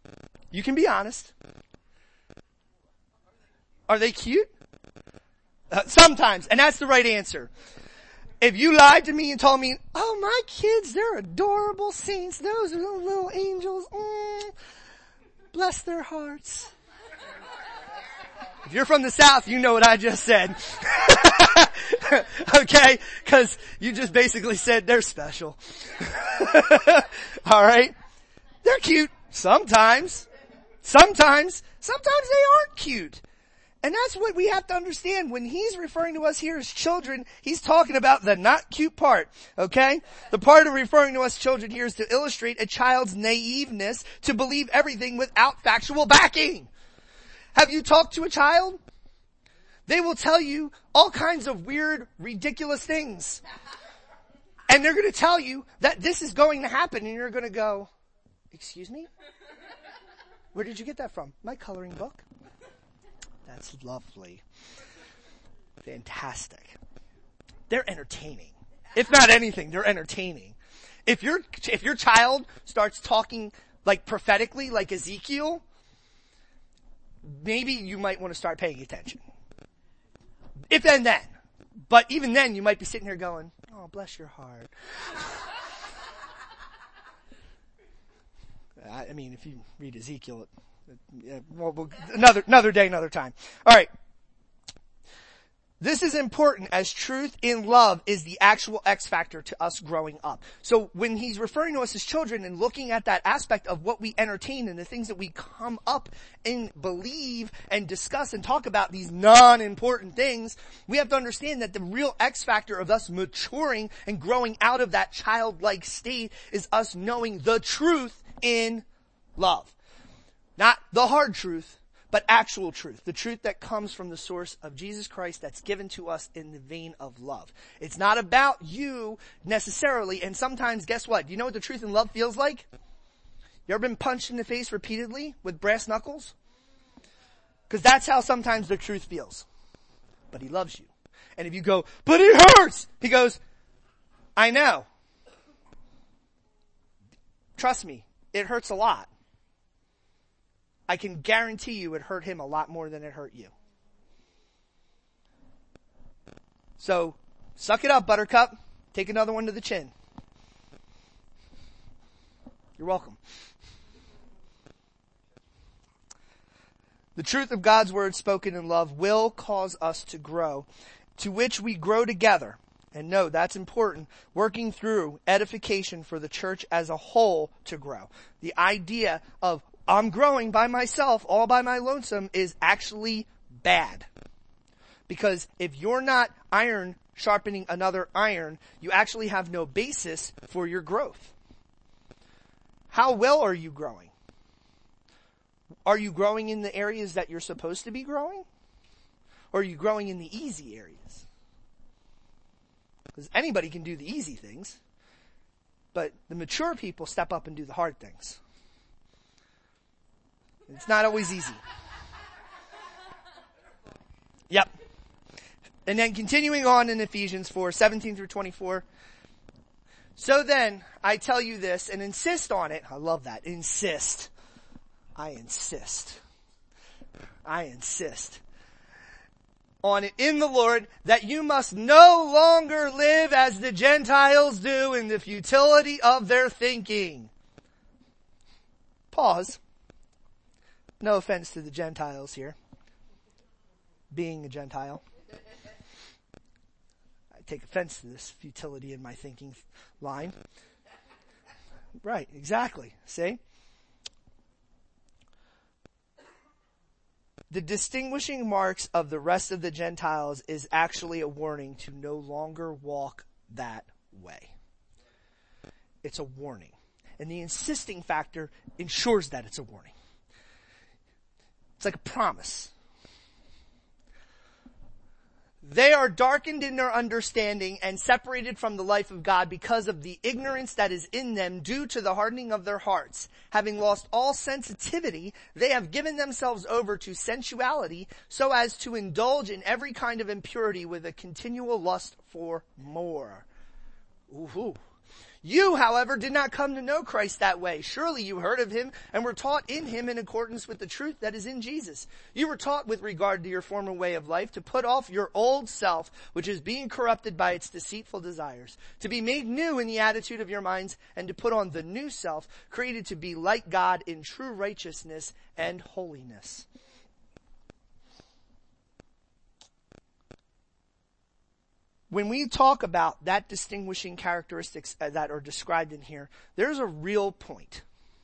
You can be honest. Are they cute? Uh, sometimes, and that's the right answer. If you lied to me and told me, oh, my kids, they're adorable saints. Those are little, little angels. Mm, bless their hearts. If you're from the South, you know what I just said. Okay? Cause you just basically said they're special. Alright? They're cute. Sometimes. Sometimes. Sometimes they aren't cute. And that's what we have to understand. When he's referring to us here as children, he's talking about the not cute part. Okay? The part of referring to us children here is to illustrate a child's naiveness to believe everything without factual backing. Have you talked to a child? They will tell you all kinds of weird, ridiculous things. And they're going to tell you that this is going to happen, and you're going to go, excuse me? Where did you get that from? My coloring book. That's lovely. Fantastic. They're entertaining. If not anything, they're entertaining. If your, if your child starts talking like prophetically, like Ezekiel, maybe you might want to start paying attention. If then then. But even then, you might be sitting here going, oh, bless your heart. I mean, if you read Ezekiel, it, it, well, we'll, another, another day, another time. All right. This is important as truth in love is the actual X factor to us growing up. So when he's referring to us as children and looking at that aspect of what we entertain and the things that we come up and believe and discuss and talk about, these non-important things, we have to understand that the real X factor of us maturing and growing out of that childlike state is us knowing the truth in love. Not the hard truth, but actual truth. The truth that comes from the source of Jesus Christ that's given to us in the vein of love. It's not about you necessarily, and sometimes, guess what? Do you know what the truth in love feels like? You ever been punched in the face repeatedly with brass knuckles? Because that's how sometimes the truth feels. But he loves you. And if you go, but it hurts! He goes, I know. Trust me, it hurts a lot. I can guarantee you it hurt him a lot more than it hurt you. So, suck it up, Buttercup. Take another one to the chin. You're welcome. The truth of God's word spoken in love will cause us to grow, to which we grow together. And no, that's important. Working through edification for the church as a whole to grow. The idea of I'm growing by myself, all by my lonesome, is actually bad. Because if you're not iron sharpening another iron, you actually have no basis for your growth. How well are you growing? Are you growing in the areas that you're supposed to be growing? Or are you growing in the easy areas? Because anybody can do the easy things, but the mature people step up and do the hard things. It's not always easy. Yep. And then continuing on in Ephesians four, seventeen through twenty-four. So then, I tell you this and insist on it. I love that. Insist. I insist. I insist on it in the Lord that you must no longer live as the Gentiles do in the futility of their thinking. Pause. No offense to the Gentiles here. Being a Gentile. I take offense to this futility in my thinking line. Right, exactly. See? The distinguishing marks of the rest of the Gentiles is actually a warning to no longer walk that way. It's a warning. And the insisting factor ensures that it's a warning. It's like a promise. They are darkened in their understanding and separated from the life of God because of the ignorance that is in them due to the hardening of their hearts. Having lost all sensitivity, they have given themselves over to sensuality so as to indulge in every kind of impurity with a continual lust for more. Ooh. You, however, did not come to know Christ that way. Surely you heard of him and were taught in him in accordance with the truth that is in Jesus. You were taught with regard to your former way of life to put off your old self, which is being corrupted by its deceitful desires, to be made new in the attitude of your minds, and to put on the new self, created to be like God in true righteousness and holiness. When we talk about that distinguishing characteristics that are described in here, there's a real point.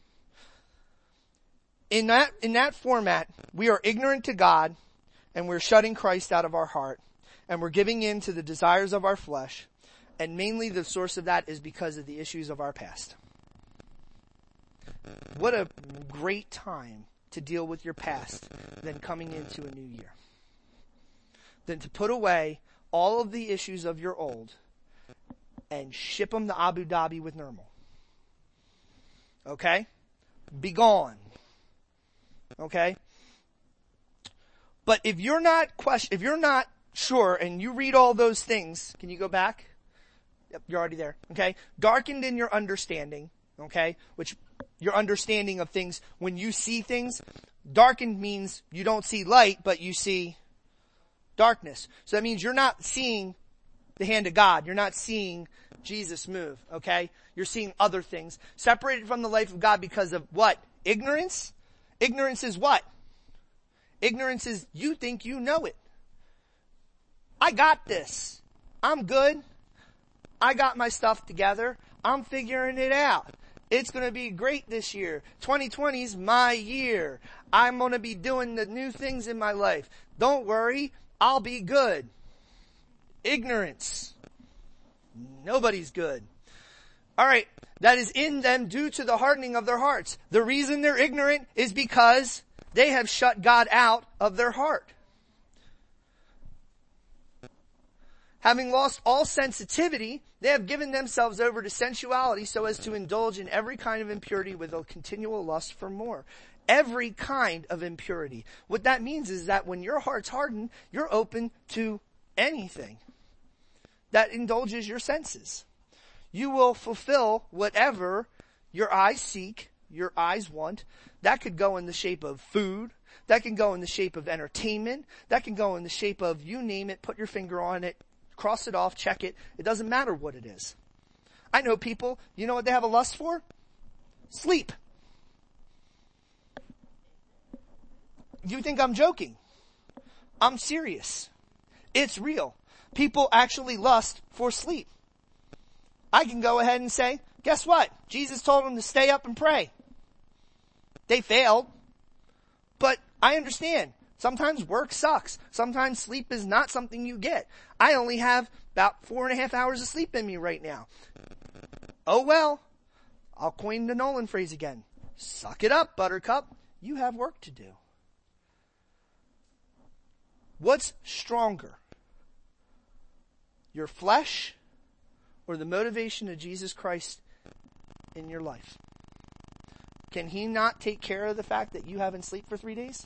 In that, in that format, we are ignorant to God, and we're shutting Christ out of our heart, and we're giving in to the desires of our flesh, and mainly the source of that is because of the issues of our past. What a great time to deal with your past than coming into a new year. Than to put away all of the issues of your old and ship them to Abu Dhabi with Nirmal. Okay? Be gone. Okay? But if you're not question, if you're not sure and you read all those things, can you go back? Yep, you're already there. Okay? Darkened in your understanding. Okay? Which, your understanding of things, when you see things, darkened means you don't see light, but you see darkness. So that means you're not seeing the hand of God. You're not seeing Jesus move, okay? You're seeing other things. Separated from the life of God because of what? Ignorance? Ignorance is what? Ignorance is you think you know it. I got this. I'm good. I got my stuff together. I'm figuring it out. It's going to be great this year. twenty twenty is my year. I'm going to be doing the new things in my life. Don't worry. I'll be good. Ignorance. Nobody's good. All right. That is in them due to the hardening of their hearts. The reason they're ignorant is because they have shut God out of their heart. Having lost all sensitivity, they have given themselves over to sensuality so as to indulge in every kind of impurity with a continual lust for more. Every kind of impurity. What that means is that when your heart's hardened, you're open to anything that indulges your senses. You will fulfill whatever your eyes seek, your eyes want. That could go in the shape of food. That can go in the shape of entertainment. That can go in the shape of, you name it, put your finger on it, cross it off, check it. It doesn't matter what it is. I know people, you know what they have a lust for? Sleep. You think I'm joking? I'm serious. It's real. People actually lust for sleep. I can go ahead and say, guess what? Jesus told them to stay up and pray. They failed. But I understand. Sometimes work sucks. Sometimes sleep is not something you get. I only have about four and a half hours of sleep in me right now. Oh well. I'll coin the Nolan phrase again. Suck it up, Buttercup. You have work to do. What's stronger? Your flesh or the motivation of Jesus Christ in your life? Can he not take care of the fact that you haven't slept for three days?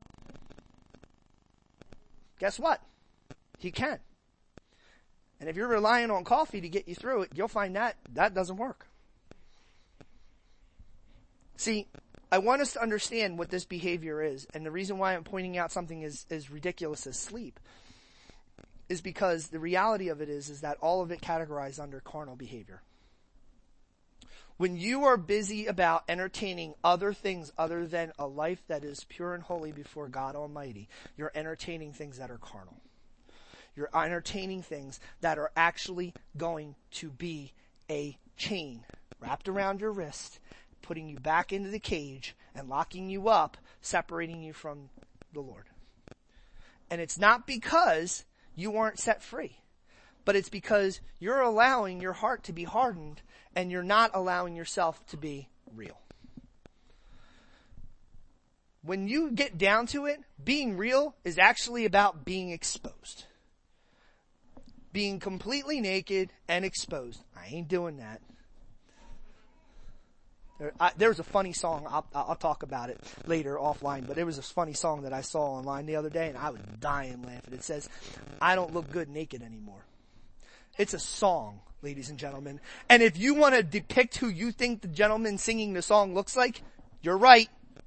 Guess what? He can. And if you're relying on coffee to get you through it, you'll find that that doesn't work. See, I want us to understand what this behavior is, and the reason why I'm pointing out something as, as ridiculous as sleep is because the reality of it is, is that all of it categorized under carnal behavior. When you are busy about entertaining other things other than a life that is pure and holy before God Almighty, you're entertaining things that are carnal. You're entertaining things that are actually going to be a chain wrapped around your wrist, putting you back into the cage and locking you up, separating you from the Lord. And it's not because you aren't set free, but it's because you're allowing your heart to be hardened and you're not allowing yourself to be real. When you get down to it, being real is actually about being exposed. Being completely naked and exposed. I ain't doing that. There, I, there was a funny song, I'll, I'll talk about it later offline, but it was a funny song that I saw online the other day and I was dying laughing. It says, I don't look good naked anymore. It's a song. ladies and gentlemen. And if you want to depict who you think the gentleman singing the song looks like, you're right.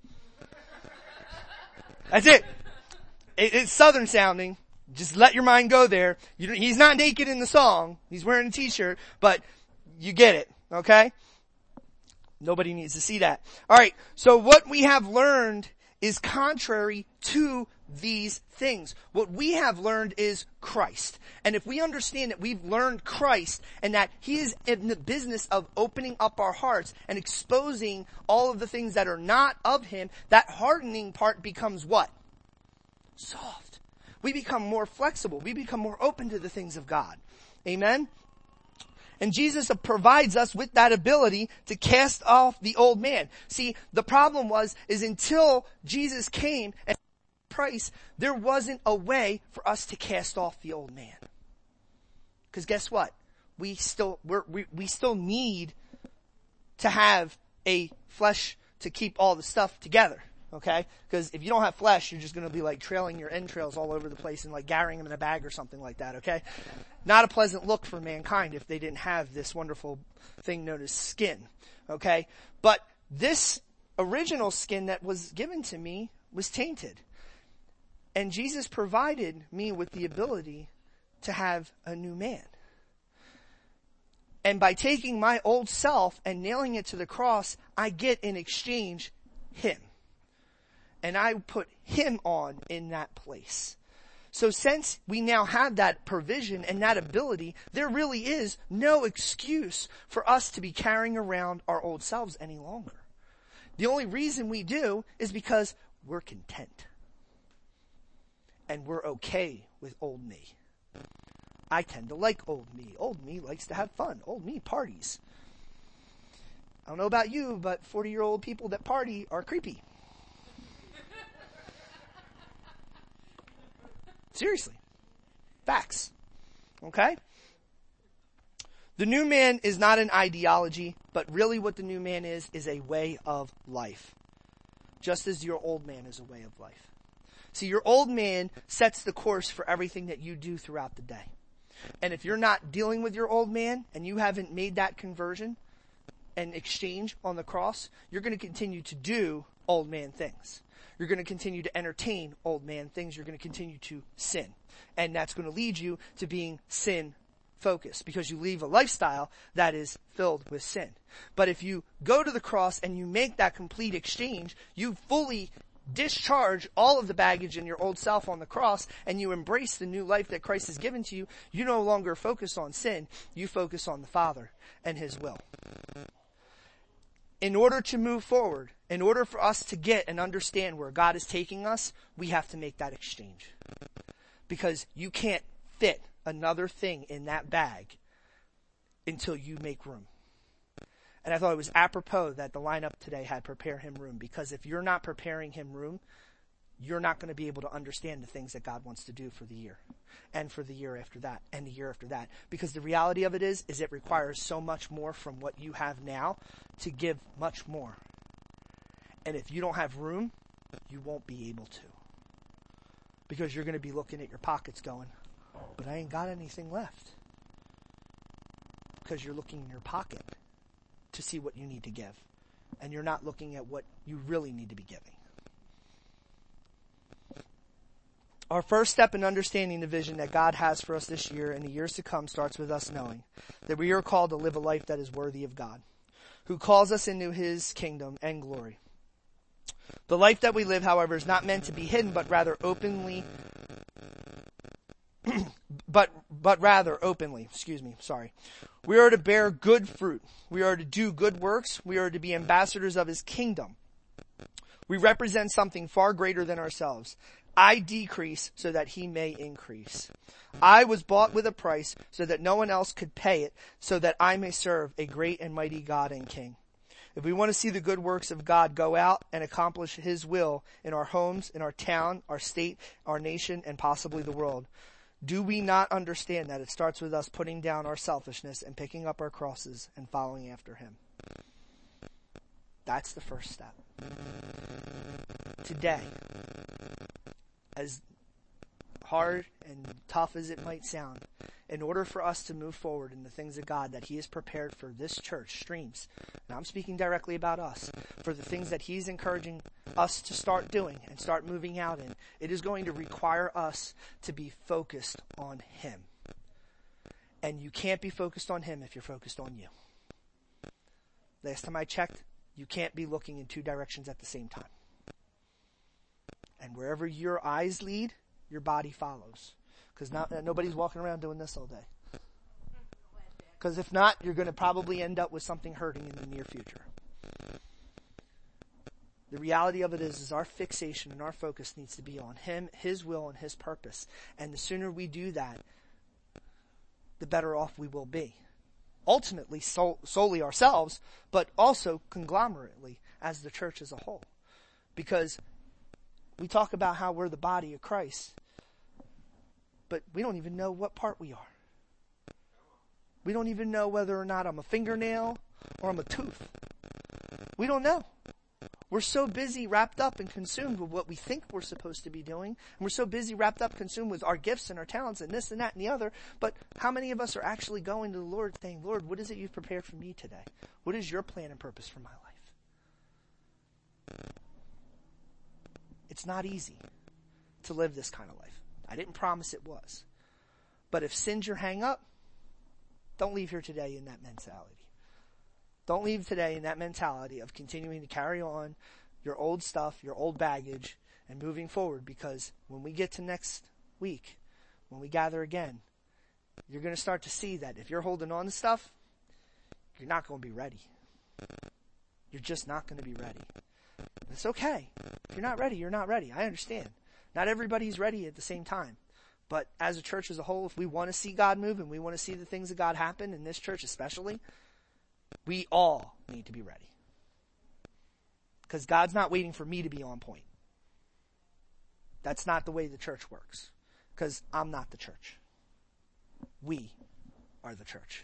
That's it. it it's Southern sounding. Just let your mind go there. You, he's not naked in the song. He's wearing a t-shirt, but you get it, okay? Nobody needs to see that. Alright, so what we have learned is contrary to these things. What we have learned is Christ. And if we understand that we've learned Christ and that He is in the business of opening up our hearts and exposing all of the things that are not of Him, that hardening part becomes what? Soft. We become more flexible. We become more open to the things of God. Amen? And Jesus provides us with that ability to cast off the old man. See, the problem was, is until Jesus came and price, there wasn't a way for us to cast off the old man. Because guess what? We still, we're, we, we still need to have a flesh to keep all the stuff together. Okay? Because if you don't have flesh, you're just going to be like trailing your entrails all over the place and like carrying them in a bag or something like that. Okay? Not a pleasant look for mankind if they didn't have this wonderful thing known as skin. Okay? But this original skin that was given to me was tainted. And Jesus provided me with the ability to have a new man. And by taking my old self and nailing it to the cross, I get in exchange Him. And I put Him on in that place. So since we now have that provision and that ability, there really is no excuse for us to be carrying around our old selves any longer. The only reason we do is because we're content. And we're okay with old me. I tend to like old me. Old me likes to have fun. Old me parties. I don't know about you, but forty-year-old people that party are creepy. Seriously. Facts. Okay? The new man is not an ideology, but really what the new man is, is a way of life. Just as your old man is a way of life. See, your old man sets the course for everything that you do throughout the day. And if you're not dealing with your old man and you haven't made that conversion and exchange on the cross, you're going to continue to do old man things. You're going to continue to entertain old man things. You're going to continue to sin. And that's going to lead you to being sin focused because you leave a lifestyle that is filled with sin. But if you go to the cross and you make that complete exchange, you fully discharge all of the baggage in your old self on the cross and you embrace the new life that Christ has given to you. You no longer focus on sin. You focus on the Father and His will. In order to move forward, in order for us to get and understand where God is taking us, we have to make that exchange. Because you can't fit another thing in that bag until you make room. And I thought it was apropos that the lineup today had prepare him room. Because if you're not preparing him room, you're not going to be able to understand the things that God wants to do for the year. And for the year after that. And the year after that. Because the reality of it is, is it requires so much more from what you have now to give much more. And if you don't have room, you won't be able to. Because you're going to be looking at your pockets going, but I ain't got anything left. Because you're looking in your pocket to see what you need to give. And you're not looking at what you really need to be giving. Our first step in understanding the vision that God has for us this year and the years to come starts with us knowing that we are called to live a life that is worthy of God, who calls us into His kingdom and glory. The life that we live, however, is not meant to be hidden, but rather openly, but, but rather openly, excuse me, sorry. We are to bear good fruit. We are to do good works. We are to be ambassadors of His kingdom. We represent something far greater than ourselves. I decrease so that He may increase. I was bought with a price so that no one else could pay it, so that I may serve a great and mighty God and King. If we want to see the good works of God go out and accomplish His will in our homes, in our town, our state, our nation, and possibly the world, do we not understand that it starts with us putting down our selfishness and picking up our crosses and following after Him? That's the first step. Today, as hard and tough as it might sound, in order for us to move forward in the things of God that he has prepared for this church, Streams, and I'm speaking directly about us, for the things that he's encouraging us to start doing and start moving out in, it is going to require us to be focused on him. And you can't be focused on him if you're focused on you. Last time I checked, you can't be looking in two directions at the same time. And wherever your eyes lead, your body follows. Because nobody's walking around doing this all day. Because if not, you're going to probably end up with something hurting in the near future. The reality of it is, is our fixation and our focus needs to be on him, his will, and his purpose. And the sooner we do that, the better off we will be. Ultimately, sol- solely ourselves, but also conglomerately as the church as a whole. Because we talk about how we're the body of Christ, but we don't even know what part we are. We don't even know whether or not I'm a fingernail or I'm a tooth. We don't know. We're so busy wrapped up and consumed with what we think we're supposed to be doing. And we're so busy wrapped up, consumed with our gifts and our talents and this and that and the other. But how many of us are actually going to the Lord saying, Lord, what is it you've prepared for me today? What is your plan and purpose for my life? It's not easy to live this kind of life. I didn't promise it was. But if sin's your hang up, don't leave here today in that mentality. Don't leave today in that mentality of continuing to carry on your old stuff, your old baggage, and moving forward, because when we get to next week, when we gather again, you're going to start to see that if you're holding on to stuff, you're not going to be ready. You're just not going to be ready. It's okay. If you're not ready, you're not ready. I understand. Not everybody's ready at the same time. But as a church as a whole, if we want to see God move and we want to see the things of God happen, in this church especially, we all need to be ready. Because God's not waiting for me to be on point. That's not the way the church works. Because I'm not the church. We are the church.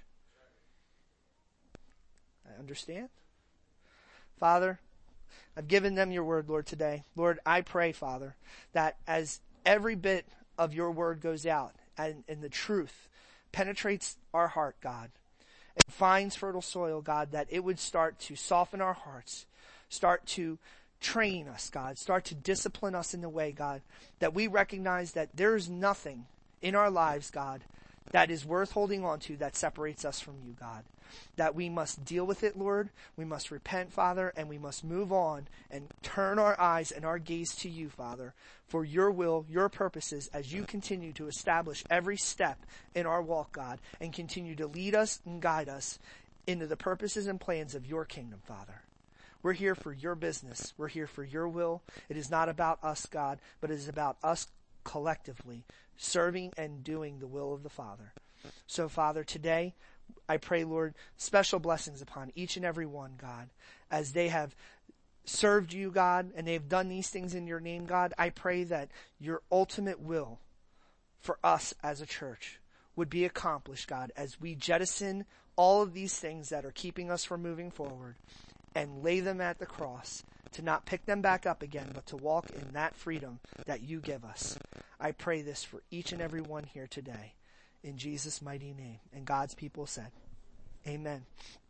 I understand? Father, I've given them your word, Lord, today. Lord, I pray, Father, that as every bit of your word goes out and, and the truth penetrates our heart, God, and finds fertile soil, God, that it would start to soften our hearts, start to train us, God, start to discipline us in the way, God, that we recognize that there is nothing in our lives, God, that is worth holding on to that separates us from you, God. That we must deal with it, Lord. We must repent, Father, and we must move on and turn our eyes and our gaze to you, Father, for your will, your purposes, as you continue to establish every step in our walk, God, and continue to lead us and guide us into the purposes and plans of your kingdom, Father. We're here for your business. We're here for your will. It is not about us, God, but it is about us collectively serving and doing the will of the Father. So, Father, today, I pray, Lord, special blessings upon each and every one, God, as they have served you, God, and they've done these things in your name, God. I pray that your ultimate will for us as a church would be accomplished, God, as we jettison all of these things that are keeping us from moving forward and lay them at the cross, to not pick them back up again, but to walk in that freedom that you give us. I pray this for each and every one here today. In Jesus' mighty name. And God's people said, amen.